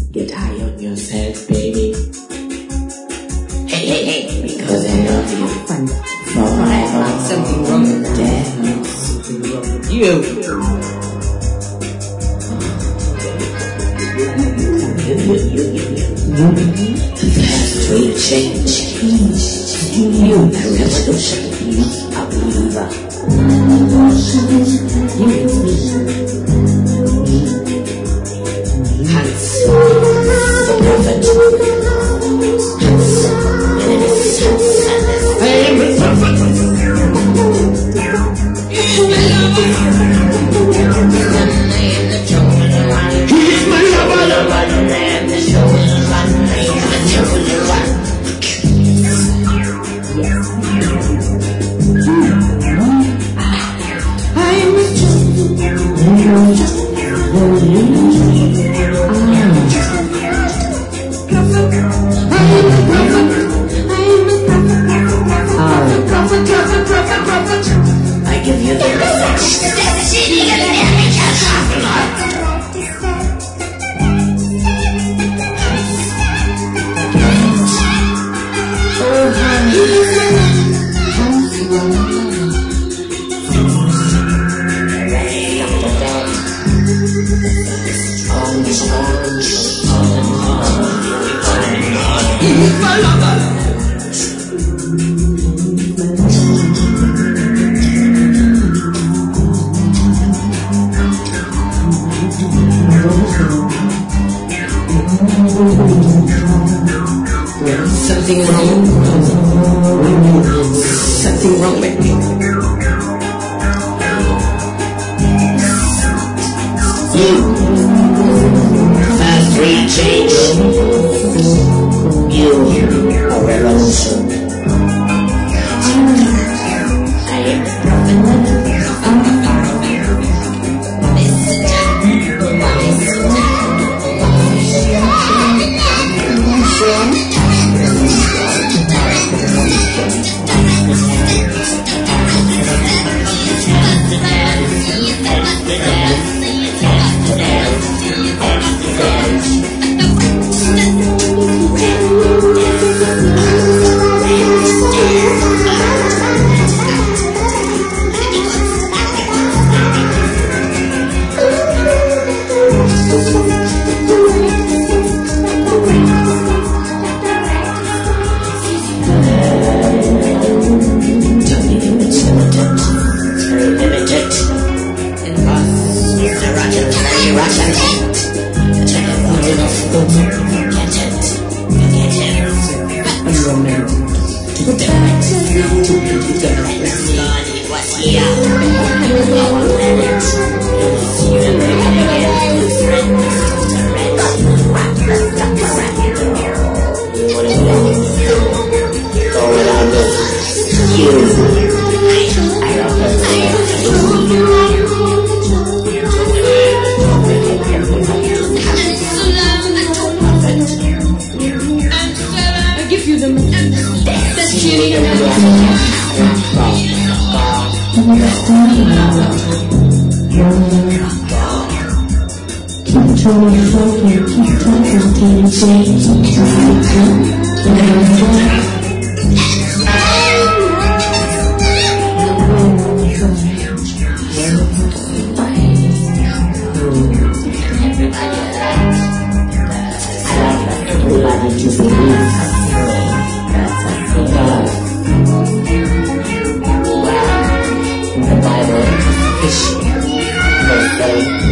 Get high on yourself, baby. Hey, hey, hey, because I love you. Forever. Something wrong with that. Damn, something wrong with you. The past will change. You a revolution. A believer. You and me. Hans, the prophet. Hans, I am the prophet. I am the chosen one. He is my lover. I am the chosen one. I am the chosen one. I am the chosen prophet. I give you the message. Oh, honey. Something wrong. Something wrong with me. Fast rate change. You a revolution. I am the prophet. The Bible is